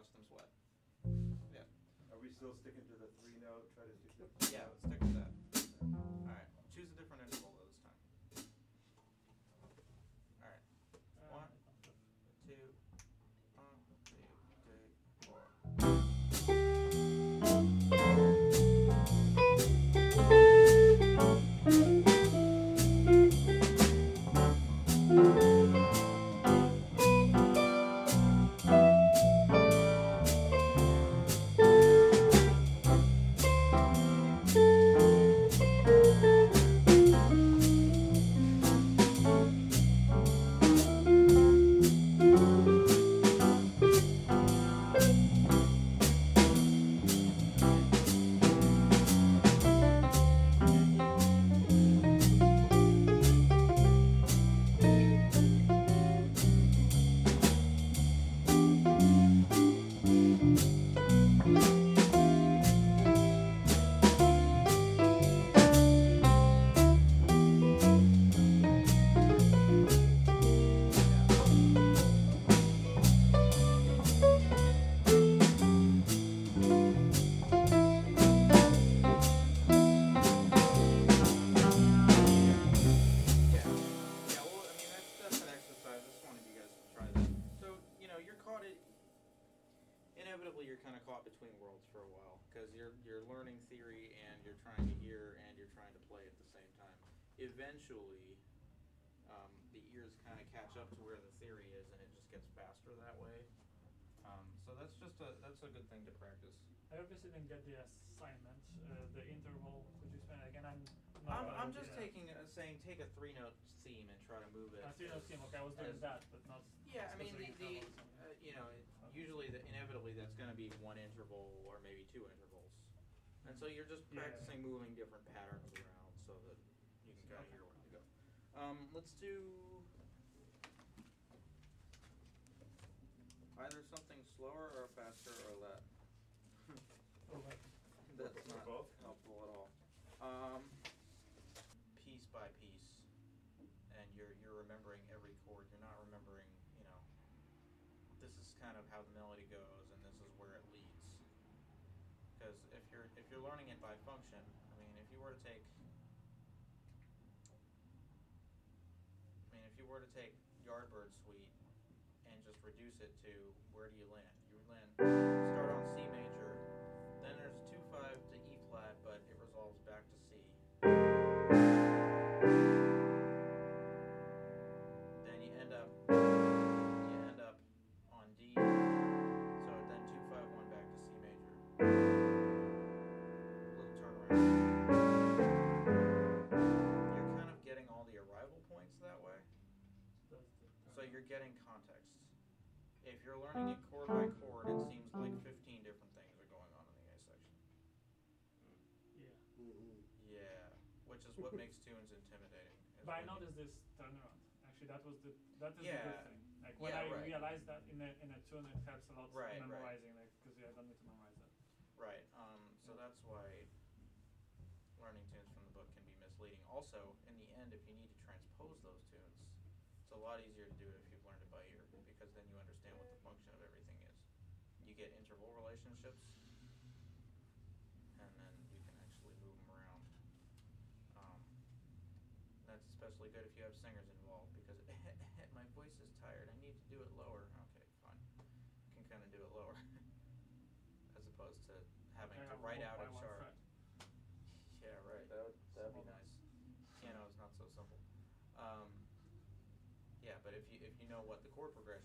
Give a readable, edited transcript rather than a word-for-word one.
watch them sweat. Yeah. Are we still sticking to the 3-note? Try to stick to the 3-note? Yeah, let's stick with that. Alright, choose a different interval though this time. Alright. 1, 2, 1, 2, inevitably you're kind of caught between worlds for a while because you're learning theory and you're trying to hear and you're trying to play at the same time. Eventually, the ears kind of catch up to where the theory is and it just gets faster that way. So that's a good thing to practice. I obviously didn't get the assignment, the interval. Could you explain again? I'm just saying take a 3-note theme and try to move it. A 3-note theme. Okay, I was doing that, but not. Yeah, I mean usually inevitably that's going to be one interval or maybe 2 intervals, and so you're just practicing moving different patterns around so that you can kind of hear where to go. Let's do either something slower or faster or that. That's not both helpful at all. Piece by piece, and you're remembering every chord. You're not remembering, this is kind of how the melody goes, and this is where it leads. Because if you're learning it by function, I mean, if you were to take Yardbird Suite and just reduce it to where do you land? You start on C major, then there's 2-5 to E flat, but it resolves back to C. Then you end up on D, so then 2-5-1 back to C major. Little turnaround. You're kind of getting all the arrival points that way. So you're getting context. If you're learning it chord by chord, it seems like 15 different things are going on in the A section. Yeah. Yeah, which is what makes tunes intimidating. But I noticed this turnaround. Actually, that is the good thing. Like when I right. realized that in a tune, it helps a lot memorizing, like because I don't need to memorize that. Right. So that's why learning tunes from the book can be misleading. Also, in the end, if you need to transpose those tunes, it's a lot easier to do it if you've learned it by ear, because then you understand what the function of everything is. You get interval relationships, and then you can actually move them around. That's especially good if you have singers involved, because my voice is tired, I need to do it lower. Okay, fine. You can kind of do it lower, as opposed to having to write out a chart. Yeah, right. That'd be nice. Piano is not so simple. Yeah, but if you know what the chord progression